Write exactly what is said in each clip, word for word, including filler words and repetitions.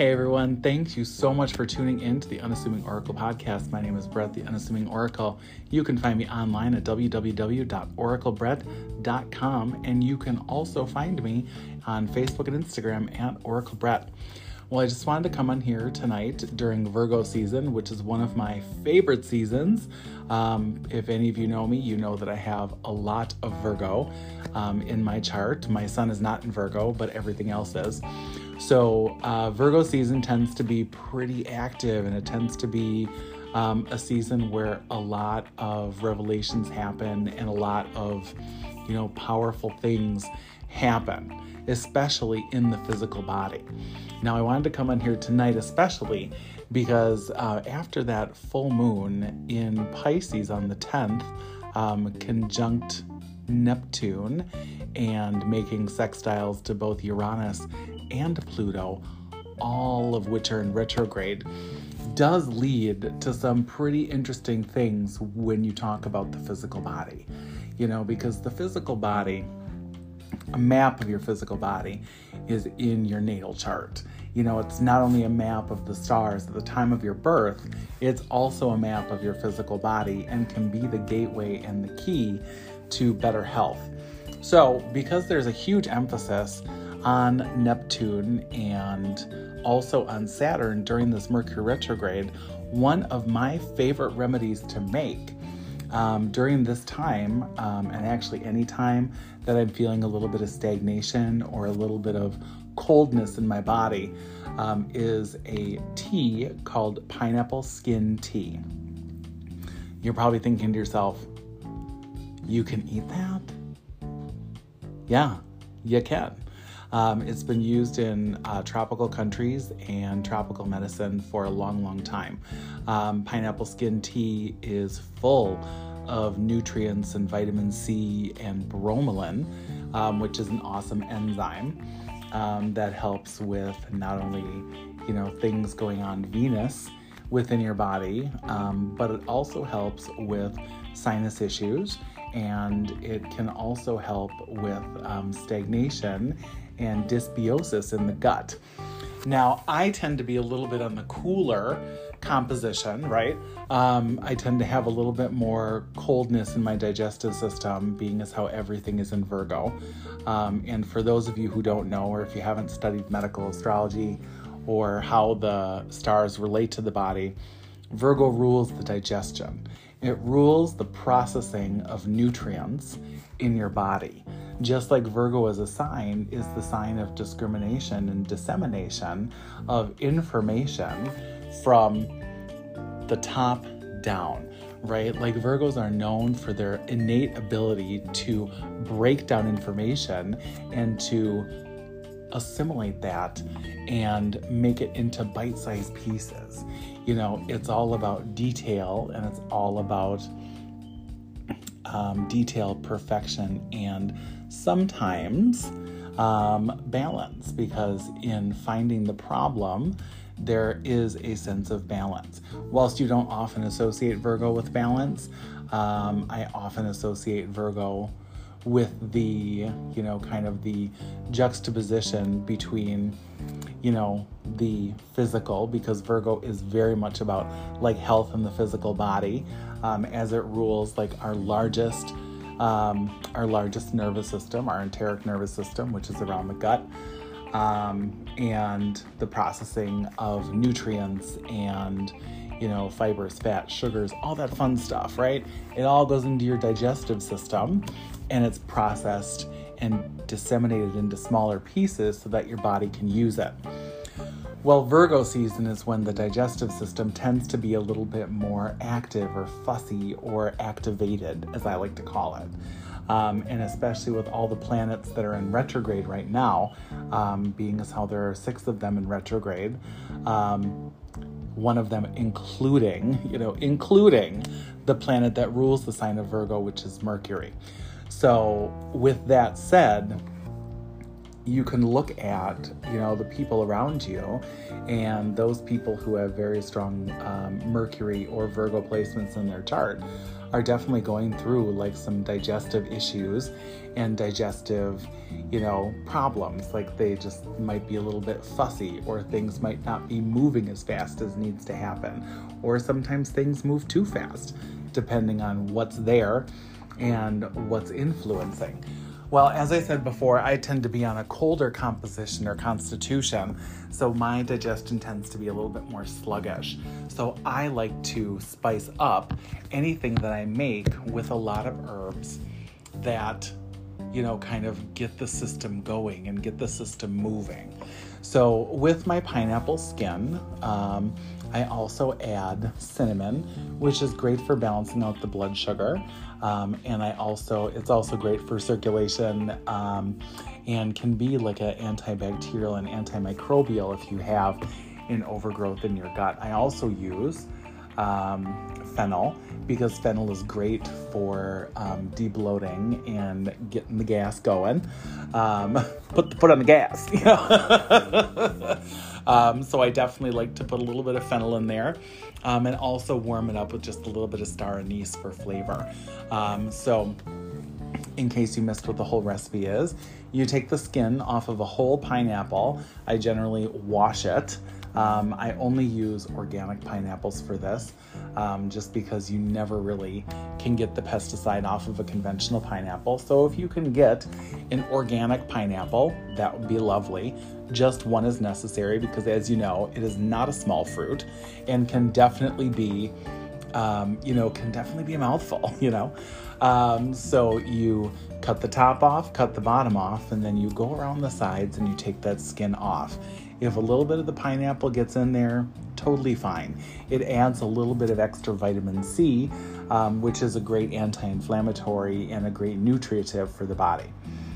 Hey everyone, thank you so much for tuning in to the Unassuming Oracle podcast. My name is Brett, the Unassuming Oracle. You can find me online at w w w dot oracle brett dot com, and you can also find me on Facebook and Instagram at Oracle Brett. Well, I just wanted to come on here tonight during Virgo season, which is one of my favorite seasons. Um, if any of you know me, you know that I have a lot of Virgo um, in my chart. My sun is not in Virgo, but everything else is. So uh, Virgo season tends to be pretty active, and it tends to be um, a season where a lot of revelations happen and a lot of, you know, powerful things happen, especially in the physical body. Now, I wanted to come on here tonight especially because uh, after that full moon in Pisces on the tenth, um, conjunct Neptune and making sextiles to both Uranus and Pluto, all of which are in retrograde, does lead to some pretty interesting things when you talk about the physical body. You know, because the physical body, a map of your physical body is in your natal chart. You know, it's not only a map of the stars at the time of your birth, it's also a map of your physical body and can be the gateway and the key to better health. So, because there's a huge emphasis on Neptune and also on Saturn during this Mercury retrograde, one of my favorite remedies to make Um, during this time, um, and actually any time that I'm feeling a little bit of stagnation or a little bit of coldness in my body, um, is a tea called pineapple skin tea. You're probably thinking to yourself, you can eat that? Yeah, you can. Um, it's been used in uh, tropical countries and tropical medicine for a long, long time. Um, pineapple skin tea is full of nutrients and vitamin C and bromelain, um, which is an awesome enzyme um, that helps with not only, you know, things going on venous within your body, um, but it also helps with sinus issues, and it can also help with um, stagnation and dysbiosis in the gut. Now, I tend to be a little bit on the cooler composition, right? Um, I tend to have a little bit more coldness in my digestive system, being as how everything is in Virgo. Um, and for those of you who don't know, or if you haven't studied medical astrology or how the stars relate to the body, Virgo rules the digestion. It rules the processing of nutrients in your body. Just like Virgo as a sign is the sign of discrimination and dissemination of information from the top down, right? Like Virgos are known for their innate ability to break down information and to assimilate that and make it into bite-sized pieces. You know, it's all about detail, and it's all about um, detail, perfection, and sometimes um, balance, because in finding the problem, there is a sense of balance. Whilst you don't often associate Virgo with balance, um, I often associate Virgo with the, you know, kind of the juxtaposition between, you know, the physical, because Virgo is very much about like health in the physical body, um, as it rules like our largest, um, our largest nervous system, our enteric nervous system, which is around the gut, um, and the processing of nutrients and, you know, fibers, fats, sugars, all that fun stuff, right? It all goes into your digestive system, and it's processed and disseminated into smaller pieces so that your body can use it. Well, Virgo season is when the digestive system tends to be a little bit more active or fussy or activated, as I like to call it. Um, and especially with all the planets that are in retrograde right now, um, being as how there are six of them in retrograde, um, one of them including, you know, including the planet that rules the sign of Virgo, which is Mercury. So with that said, you can look at, you know, the people around you, and those people who have very strong um, Mercury or Virgo placements in their chart are definitely going through like some digestive issues and digestive, you know, problems. Like they just might be a little bit fussy, or things might not be moving as fast as needs to happen. Or sometimes things move too fast, depending on what's there and what's influencing. Well, as I said before, I tend to be on a colder composition or constitution, so my digestion tends to be a little bit more sluggish. So I like to spice up anything that I make with a lot of herbs that, you know, kind of get the system going and get the system moving. So with my pineapple skin, um, I also add cinnamon, which is great for balancing out the blood sugar. Um, and I also, it's also great for circulation, um, and can be like an antibacterial and antimicrobial if you have an overgrowth in your gut. I also use um, fennel, because fennel is great for um, debloating and getting the gas going. Um, put the foot on the gas, you know. um, so I definitely like to put a little bit of fennel in there, um, and also warm it up with just a little bit of star anise for flavor. Um, so in case you missed what the whole recipe is, you take the skin off of a whole pineapple. I generally wash it. Um, I only use organic pineapples for this, um, just because you never really can get the pesticide off of a conventional pineapple. So if you can get an organic pineapple, that would be lovely. Just one is necessary, because as you know, it is not a small fruit and can definitely be, um, you know, can definitely be a mouthful, you know. Um, so you cut the top off, cut the bottom off, and then you go around the sides and you take that skin off. If a little bit of the pineapple gets in there, totally fine. It adds a little bit of extra vitamin C, um, which is a great anti-inflammatory and a great nutritive for the body.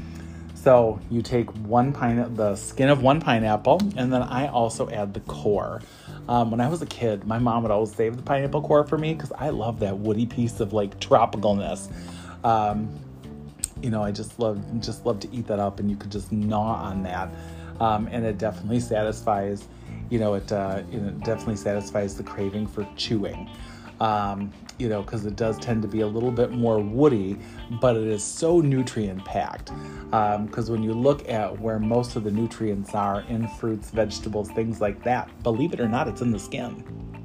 So you take one pine, the skin of one pineapple, and then I also add the core. Um, when I was a kid, my mom would always save the pineapple core for me, because I love that woody piece of like tropicalness. Um, you know, I just love just love to eat that up, and you could just gnaw on that. Um, and it definitely satisfies, you know, it, uh, you know, definitely satisfies the craving for chewing, um, you know, because it does tend to be a little bit more woody, but it is so nutrient packed. Because um, when you look at where most of the nutrients are in fruits, vegetables, things like that, believe it or not, it's in the skin.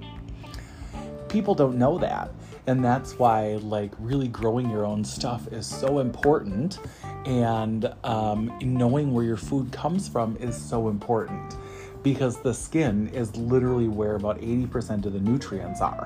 People don't know that. And that's why, like, really growing your own stuff is so important. And um, knowing where your food comes from is so important, because the skin is literally where about eighty percent of the nutrients are.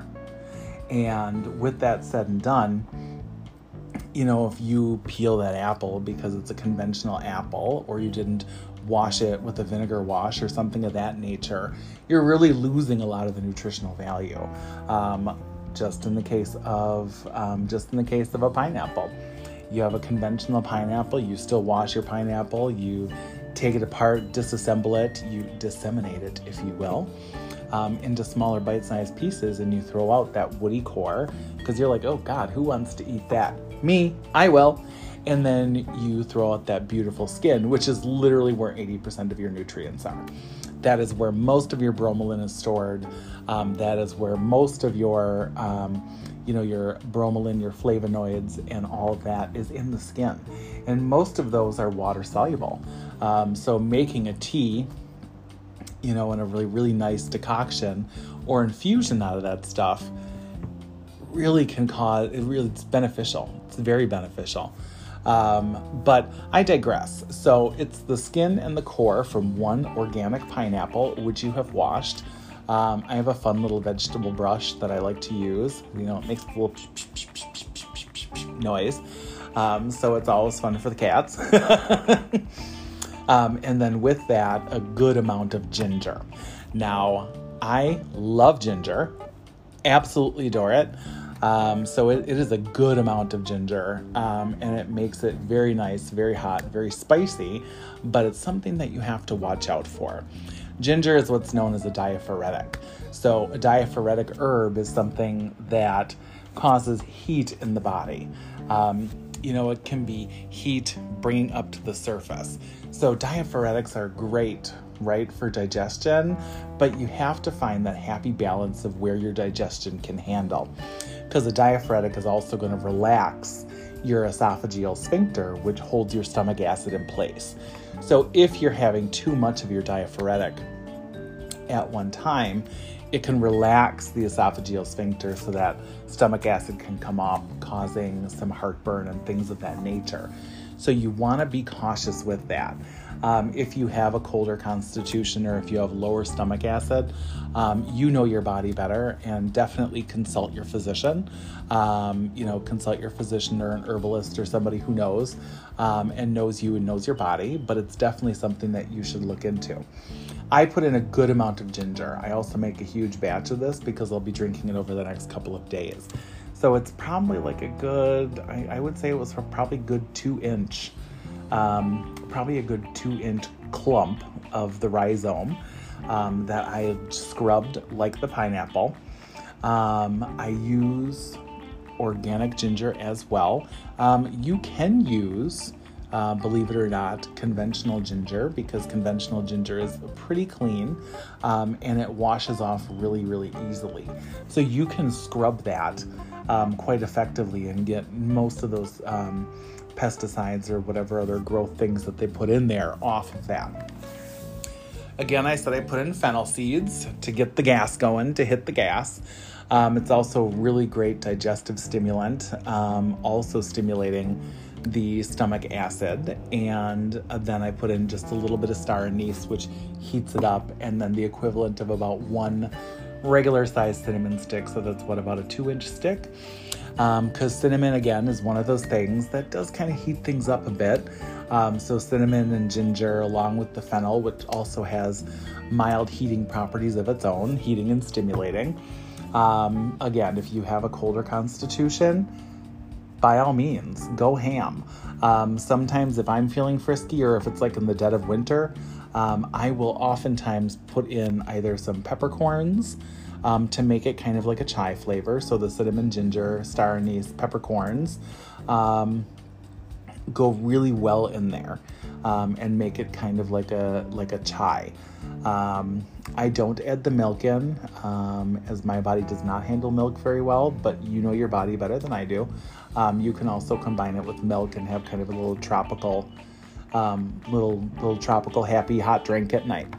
And with that said and done, you know, if you peel that apple because it's a conventional apple, or you didn't wash it with a vinegar wash or something of that nature, you're really losing a lot of the nutritional value. Um, just in the case of, um, just in the case of a pineapple. You have a conventional pineapple, you still wash your pineapple, you take it apart, disassemble it, you disseminate it, if you will, um, into smaller bite-sized pieces, and you throw out that woody core, because you're like, oh God, who wants to eat that? Me, I will. And then you throw out that beautiful skin, which is literally where eighty percent of your nutrients are. That is where most of your bromelain is stored. Um, that is where most of your, um, you know, your bromelain, your flavonoids, and all of that is in the skin. And most of those are water soluble. Um, so making a tea, you know, in a really, really nice decoction or infusion out of that stuff really can cause, it really, it's beneficial. It's very beneficial. Um, but I digress. So it's the skin and the core from one organic pineapple, which you have washed. Um, I have a fun little vegetable brush that I like to use. You know, it makes a little noise. Um, so it's always fun for the cats. um, and then with that, a good amount of ginger. Now, I love ginger. Absolutely adore it. Um, so it, it is a good amount of ginger, um, and it makes it very nice, very hot, very spicy, but it's something that you have to watch out for. Ginger is what's known as a diaphoretic. So a diaphoretic herb is something that causes heat in the body. Um, you know, it can be heat bringing up to the surface. So diaphoretics are great right, for digestion, but you have to find that happy balance of where your digestion can handle. Because a diaphoretic is also going to relax your esophageal sphincter, which holds your stomach acid in place. So if you're having too much of your diaphoretic at one time, it can relax the esophageal sphincter so that stomach acid can come off, causing some heartburn and things of that nature. So you want to be cautious with that. Um, if you have a colder constitution or if you have lower stomach acid, um, you know your body better, and definitely consult your physician. Um, you know, consult your physician or an herbalist or somebody who knows um, and knows you and knows your body, but it's definitely something that you should look into. I put in a good amount of ginger. I also make a huge batch of this because I'll be drinking it over the next couple of days. So it's probably like a good, I, I would say it was probably good two inch, um, probably a good two inch clump of the rhizome um, that I scrubbed like the pineapple. Um, I use organic ginger as well. Um, you can use Uh, believe it or not, conventional ginger, because conventional ginger is pretty clean um, and it washes off really, really easily. So you can scrub that um, quite effectively and get most of those um, pesticides or whatever other growth things that they put in there off of that. Again, I said I put in fennel seeds to get the gas going, to hit the gas. Um, it's also a really great digestive stimulant, um, also stimulating the stomach acid, and then I put in just a little bit of star anise, which heats it up, and then the equivalent of about one regular sized cinnamon stick. So that's what, about a two inch stick, because um, cinnamon, again, is one of those things that does kind of heat things up a bit. Um, so cinnamon and ginger, along with the fennel, which also has mild heating properties of its own, heating and stimulating. Um, again, if you have a colder constitution, by all means, go ham. Um, sometimes if I'm feeling frisky, or if it's like in the dead of winter, um, I will oftentimes put in either some peppercorns um, to make it kind of like a chai flavor. So the cinnamon, ginger, star anise, peppercorns um, go really well in there um, and make it kind of like a like a chai. Um, I don't add the milk in, um, as my body does not handle milk very well, but you know your body better than I do. Um, you can also combine it with milk and have kind of a little tropical, um, little, little tropical happy hot drink at night.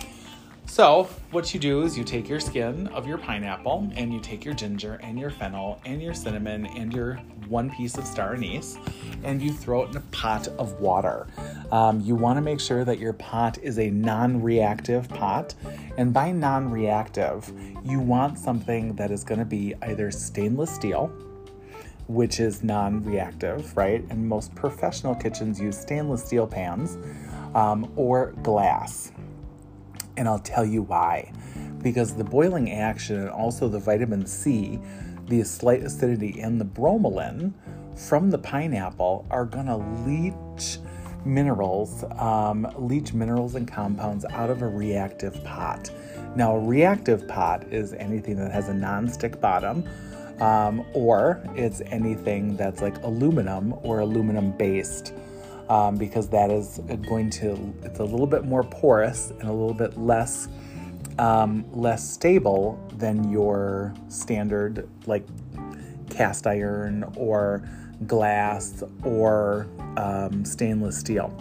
So what you do is you take your skin of your pineapple and you take your ginger and your fennel and your cinnamon and your one piece of star anise and you throw it in a pot of water. Um, you want to make sure that your pot is a non-reactive pot. And by non-reactive, you want something that is going to be either stainless steel, which is non-reactive, right? And most professional kitchens use stainless steel pans, um, or glass. And I'll tell you why. Because the boiling action and also the vitamin C, the slight acidity, and the bromelain from the pineapple are gonna leach minerals, um, leach minerals and compounds out of a reactive pot. Now, a reactive pot is anything that has a non-stick bottom, um, or it's anything that's like aluminum or aluminum based. Um, because that is going to, it's a little bit more porous and a little bit less um, less stable than your standard like cast iron or glass or um, stainless steel.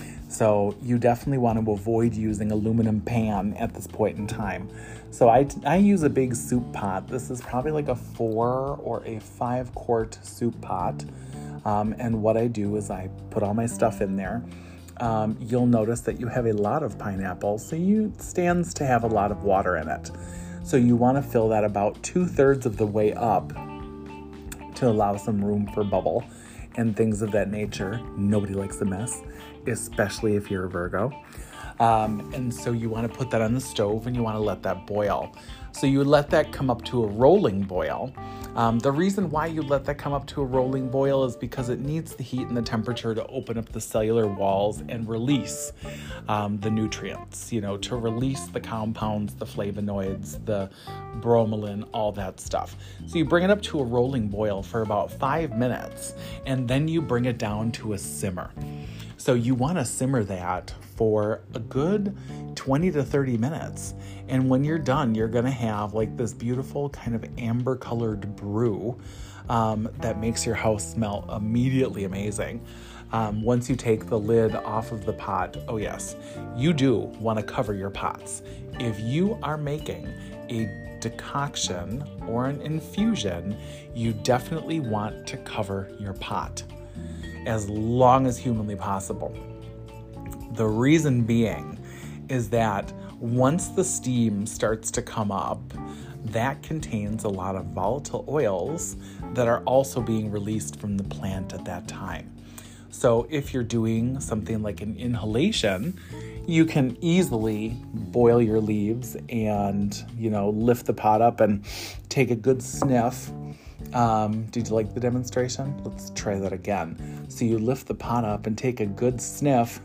So you definitely want to avoid using aluminum pan at this point in time. So I, I use a big soup pot. This is probably like a four or a five quart soup pot. Um, and what I do is I put all my stuff in there. Um, you'll notice that you have a lot of pineapple, so you, it stands to have a lot of water in it. So you want to fill that about two thirds of the way up to allow some room for bubble and things of that nature. Nobody likes a mess, especially if you're a Virgo. Um, and so you want to put that on the stove and you want to let that boil. So you let that come up to a rolling boil. Um, the reason why you let that come up to a rolling boil is because it needs the heat and the temperature to open up the cellular walls and release um, the nutrients, you know, to release the compounds, the flavonoids, the bromelain, all that stuff. So you bring it up to a rolling boil for about five minutes, and then you bring it down to a simmer. So you want to simmer that for a good twenty to thirty minutes. And when you're done, you're going to have like this beautiful kind of amber colored brew um, that makes your house smell immediately amazing. Um, once you take the lid off of the pot, oh yes, you do want to cover your pots. If you are making a decoction or an infusion, you definitely want to cover your pot as long as humanly possible. The reason being is that once the steam starts to come up, that contains a lot of volatile oils that are also being released from the plant at that time. So if you're doing something like an inhalation, you can easily boil your leaves and, you know, lift the pot up and take a good sniff. Um, did you like the demonstration? Let's try that again. So you lift the pot up and take a good sniff.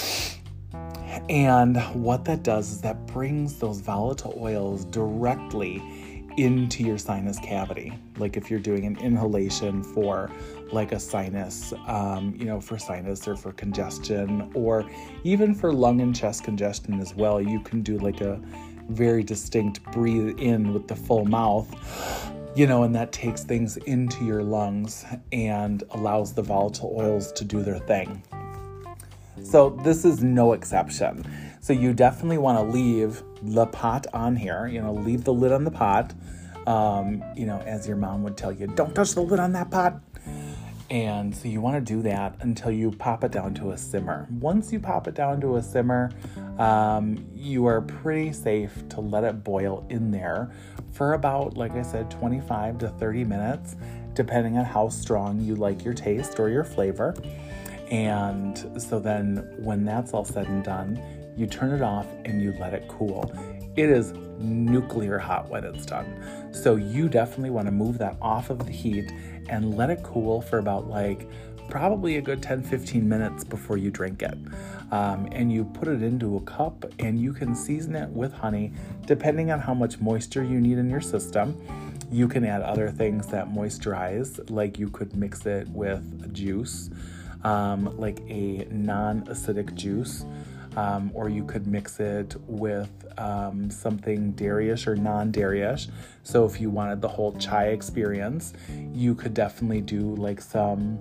And what that does is that brings those volatile oils directly into your sinus cavity. Like if you're doing an inhalation for like a sinus, um, you know, for sinus or for congestion, or even for lung and chest congestion as well, you can do like a very distinct breathe in with the full mouth, you know, and that takes things into your lungs and allows the volatile oils to do their thing. So this is no exception. So you definitely want to leave the pot on here, you know, leave the lid on the pot. Um, you know, as your mom would tell you, don't touch the lid on that pot. And so you want to do that until you pop it down to a simmer. Once you pop it down to a simmer, um, you are pretty safe to let it boil in there for about, like I said, twenty-five to thirty minutes, depending on how strong you like your taste or your flavor. And so then when that's all said and done, you turn it off and you let it cool. It is nuclear hot when it's done. So you definitely want to move that off of the heat and let it cool for about like probably a good ten to fifteen minutes before you drink it. Um, and you put it into a cup and you can season it with honey, depending on how much moisture you need in your system. You can add other things that moisturize, like you could mix it with juice, um, like a non-acidic juice. Um, or you could mix it with um, something dairy-ish or non-dairy-ish. So if you wanted the whole chai experience, you could definitely do like some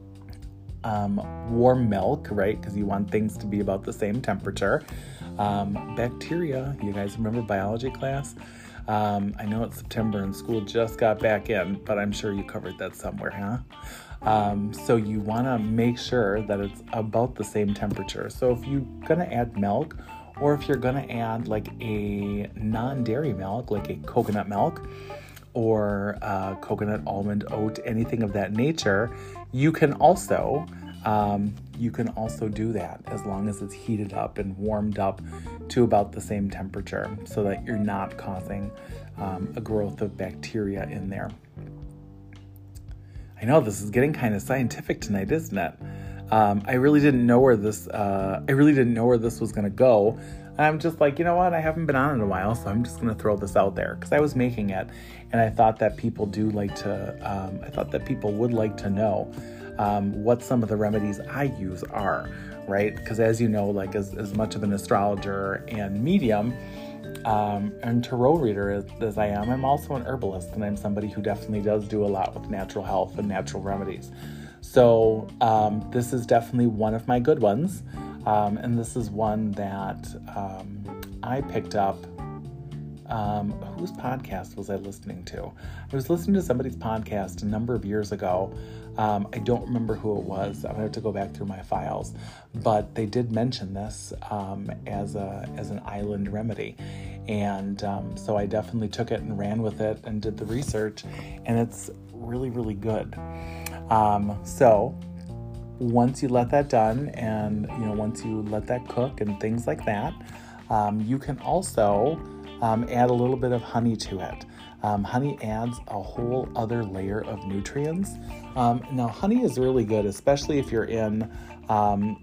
um, warm milk, right? Because you want things to be about the same temperature. Um, bacteria, you guys remember biology class? Um, I know it's September and school just got back in, but I'm sure you covered that somewhere, huh? Um, so you want to make sure that it's about the same temperature. So if you're going to add milk, or if you're going to add like a non-dairy milk, like a coconut milk, or uh, coconut, almond, oat, anything of that nature, you can also um, you can also do that as long as it's heated up and warmed up to about the same temperature, so that you're not causing um, a growth of bacteria in there. I know this is getting kind of scientific tonight, isn't it? Um, I really didn't know where this. Uh, I really didn't know where this was going to go. And I'm just like, you know what? I haven't been on in a while, so I'm just going to throw this out there because I was making it, and I thought that people do like to. Um, I thought that people would like to know um, what some of the remedies I use are, right? Because as you know, like as as much of an astrologer and medium. Um, and tarot reader as, as I am, I'm also an herbalist, and I'm somebody who definitely does do a lot with natural health and natural remedies. So um, this is definitely one of my good ones, um, and this is one that um, I picked up. Um, whose podcast was I listening to? I was listening to somebody's podcast a number of years ago. Um, I don't remember who it was. I'm gonna have to go back through my files, but they did mention this um, as a as an island remedy, and um, so I definitely took it and ran with it and did the research, and it's really really good. Um, so once you let that done, and you know once you let that cook and things like that, um, you can also um, add a little bit of honey to it. Um, honey adds a whole other layer of nutrients. Um, now, honey is really good, especially if you're in um,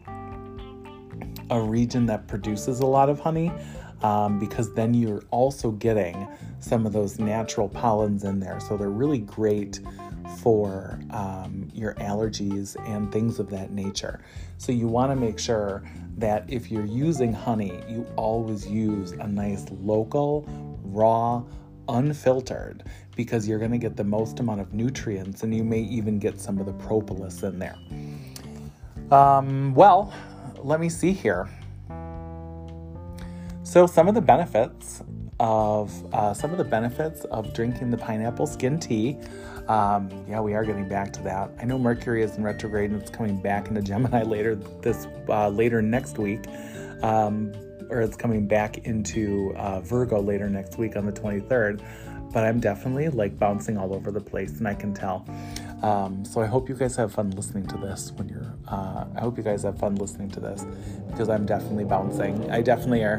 a region that produces a lot of honey, um, because then you're also getting some of those natural pollens in there. So they're really great for um, your allergies and things of that nature. So you want to make sure that if you're using honey, you always use a nice local, raw, unfiltered, because you're going to get the most amount of nutrients, and you may even get some of the propolis in there. Um, well, let me see here. So some of the benefits of uh, some of the benefits of drinking the pineapple skin tea. Um, yeah, we are getting back to that. I know Mercury is in retrograde and it's coming back into Gemini later this uh, later next week, um, or it's coming back into uh, Virgo later next week on the twenty-third. But I'm definitely like bouncing all over the place, and I can tell. Um, so I hope you guys have fun listening to this when you're. Uh, I hope you guys have fun listening to this, because I'm definitely bouncing. I definitely are.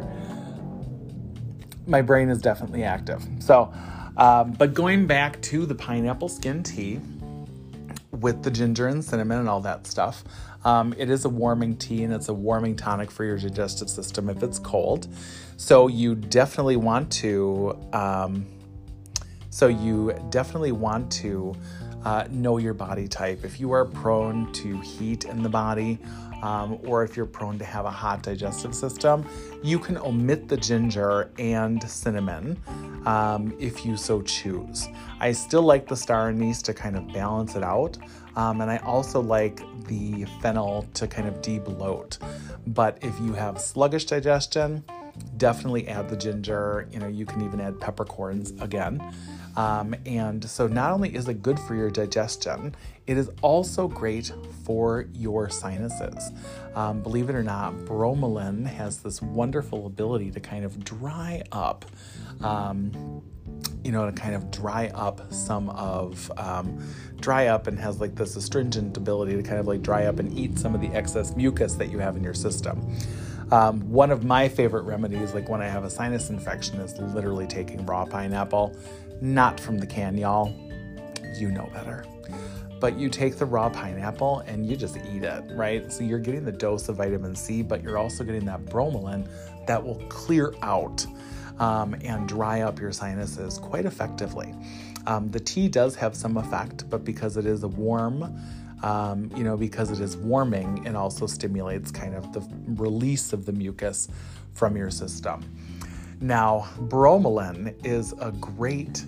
My brain is definitely active. So, um, but going back to the pineapple skin tea with the ginger and cinnamon and all that stuff, um, it is a warming tea, and it's a warming tonic for your digestive system if it's cold. So you definitely want to, um, so you definitely want to uh, know your body type. If you are prone to heat in the body, Um, or if you're prone to have a hot digestive system, you can omit the ginger and cinnamon um, if you so choose. I still like the star anise to kind of balance it out, um, and I also like the fennel to kind of de-bloat. But if you have sluggish digestion, definitely add the ginger. You know, you can even add peppercorns again. Um, and so not only is it good for your digestion, it is also great for your sinuses. Um, believe it or not, bromelain has this wonderful ability to kind of dry up, um, you know, to kind of dry up some of, um, dry up and has like this astringent ability to kind of like dry up and eat some of the excess mucus that you have in your system. Um, one of my favorite remedies, like when I have a sinus infection, is literally taking raw pineapple. Not from the can, y'all. You know better. But you take the raw pineapple and you just eat it, right? So you're getting the dose of vitamin C, but you're also getting that bromelain that will clear out um, and dry up your sinuses quite effectively. Um, the tea does have some effect, but because it is a warm, um, you know, because it is warming, it also stimulates kind of the release of the mucus from your system. Now, bromelain is a great,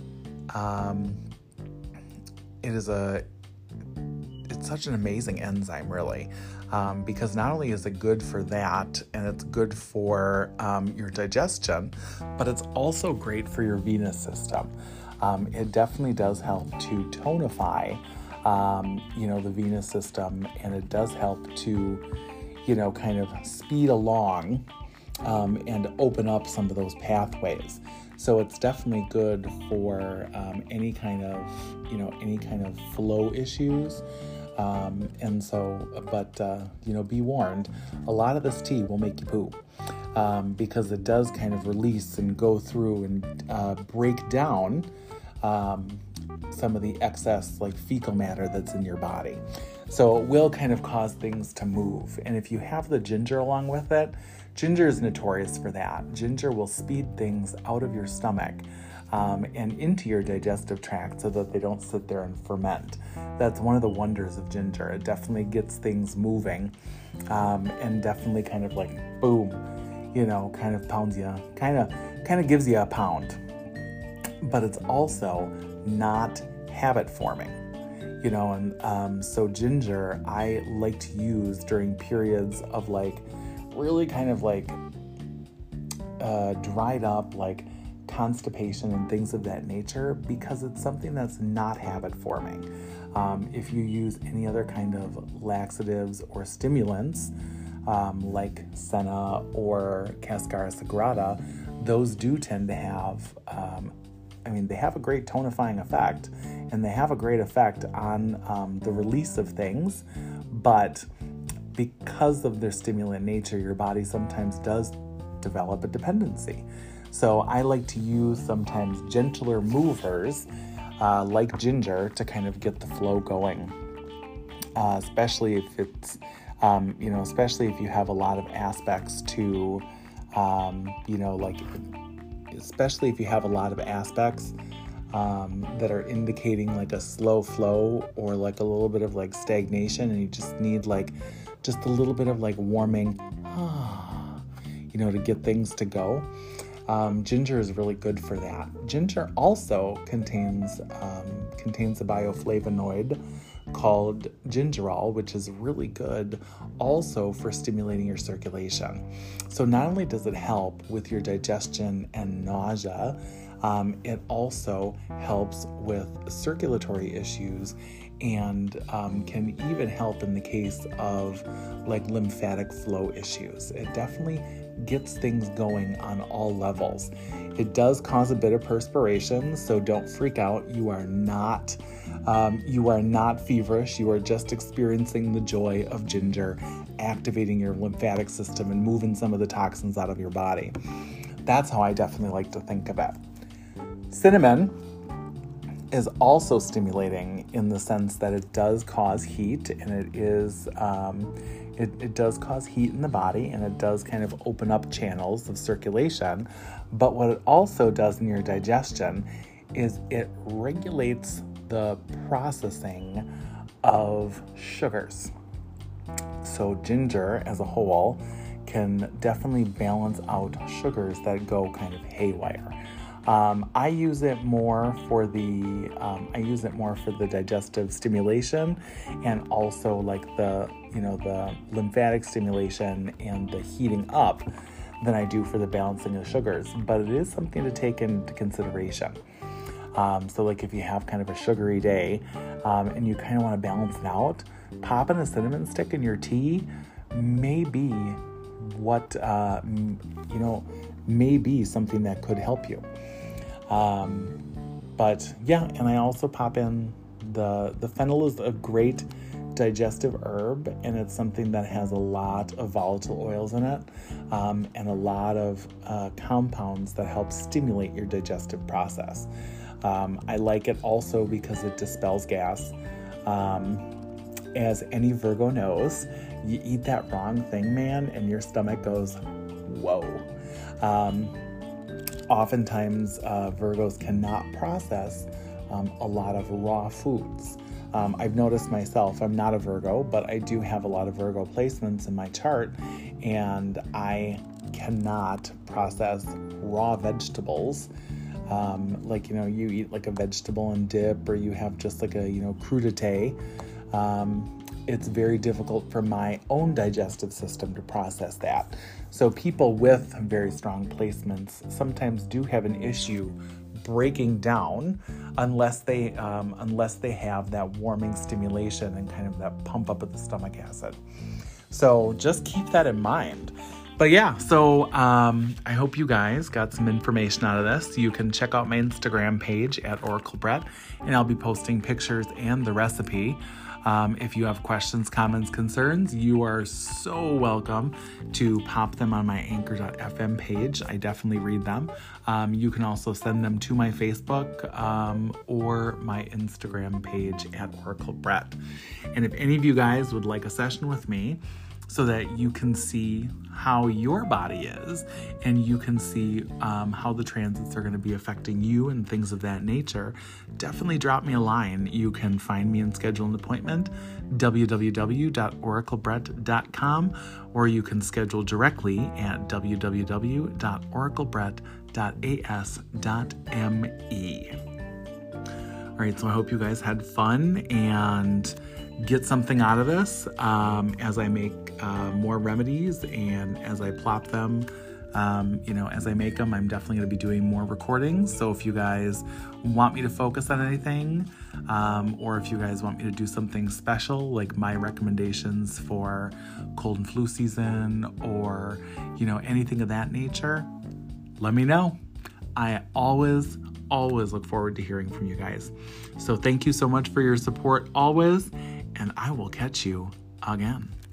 um, it is a, it's such an amazing enzyme, really, um, because not only is it good for that, and it's good for um, your digestion, but it's also great for your venous system. Um, it definitely does help to tonify, um, you know, the venous system, and it does help to, you know, kind of speed along Um, and open up some of those pathways. So it's definitely good for um, any kind of, you know, any kind of flow issues. Um, and so, but, uh, you know, be warned, a lot of this tea will make you poop um, because it does kind of release and go through and uh, break down um, some of the excess like fecal matter that's in your body. So it will kind of cause things to move. And if you have the ginger along with it, ginger is notorious for that. Ginger will speed things out of your stomach um, and into your digestive tract so that they don't sit there and ferment. That's one of the wonders of ginger. It definitely gets things moving um, and definitely kind of like, boom, you know, kind of pounds you, kind of, kind of gives you a pound. But it's also not habit forming. You know, and um, so ginger I like to use during periods of like really kind of like uh, dried up, like constipation and things of that nature, because it's something that's not habit forming. Um, if you use any other kind of laxatives or stimulants, um, like Senna or Cascara Sagrada, those do tend to have, um, I mean, they have a great tonifying effect, and they have a great effect on um, the release of things, but because of their stimulant nature, your body sometimes does develop a dependency. So I like to use sometimes gentler movers, uh, like ginger, to kind of get the flow going, uh, especially if it's, um, you know, especially if you have a lot of aspects to, um, you know, like especially if you have a lot of aspects um, that are indicating like a slow flow or like a little bit of like stagnation, and you just need like just a little bit of like warming, you know, to get things to go. Um, ginger is really good for that. Ginger also contains um, contains a bioflavonoid called gingerol, which is really good also for stimulating your circulation. So not only does it help with your digestion and nausea, um, it also helps with circulatory issues and um, can even help in the case of like lymphatic flow issues. It definitely gets things going on all levels. It does cause a bit of perspiration, so don't freak out. You are not um, you are not feverish. You are just experiencing the joy of ginger activating your lymphatic system and moving some of the toxins out of your body. That's how I definitely like to think of it. Cinnamon is also stimulating in the sense that it does cause heat, and it is um, it, it does cause heat in the body, and it does kind of open up channels of circulation. But what it also does in your digestion is it regulates the processing of sugars. So ginger as a whole can definitely balance out sugars that go kind of haywire. Um, I use it more for the um, I use it more for the digestive stimulation, and also like the you know the lymphatic stimulation and the heating up than I do for the balancing of sugars. But it is something to take into consideration. Um, so like if you have kind of a sugary day um, and you kind of want to balance it out, popping a cinnamon stick in your tea may be what uh, you know may be something that could help you. Um, but yeah, and I also pop in the, the fennel is a great digestive herb, and it's something that has a lot of volatile oils in it, um, and a lot of, uh, compounds that help stimulate your digestive process. Um, I like it also because it dispels gas. Um, as any Virgo knows, you eat that wrong thing, man, and your stomach goes, whoa. Um, Oftentimes, uh, Virgos cannot process um, a lot of raw foods. Um, I've noticed myself, I'm not a Virgo, but I do have a lot of Virgo placements in my chart, and I cannot process raw vegetables. Um, like, you know, you eat like a vegetable and dip, or you have just like a, you know, crudité. Um, it's very difficult for my own digestive system to process that. So people with very strong placements sometimes do have an issue breaking down unless they um, unless they have that warming stimulation and kind of that pump up of the stomach acid. So just keep that in mind. But yeah, so um, I hope you guys got some information out of this. You can check out my Instagram page at Oracle Brett, and I'll be posting pictures and the recipe. Um, if you have questions, comments, concerns, you are so welcome to pop them on my anchor dot f m page. I definitely read them. Um, you can also send them to my Facebook um, or my Instagram page at Oracle Brett. And if any of you guys would like a session with me, so that you can see how your body is, and you can see um, how the transits are going to be affecting you and things of that nature, definitely drop me a line. You can find me and schedule an appointment, w w w dot oracle brett dot com, or you can schedule directly at w w w dot oracle brett dot a s dot m e. All right, so I hope you guys had fun and get something out of this um, as I make uh, more remedies, and as I plop them, um, you know, as I make them, I'm definitely going to be doing more recordings. So if you guys want me to focus on anything, um, or if you guys want me to do something special, like my recommendations for cold and flu season, or, you know, anything of that nature, let me know. I always, always look forward to hearing from you guys. So thank you so much for your support always, and I will catch you again.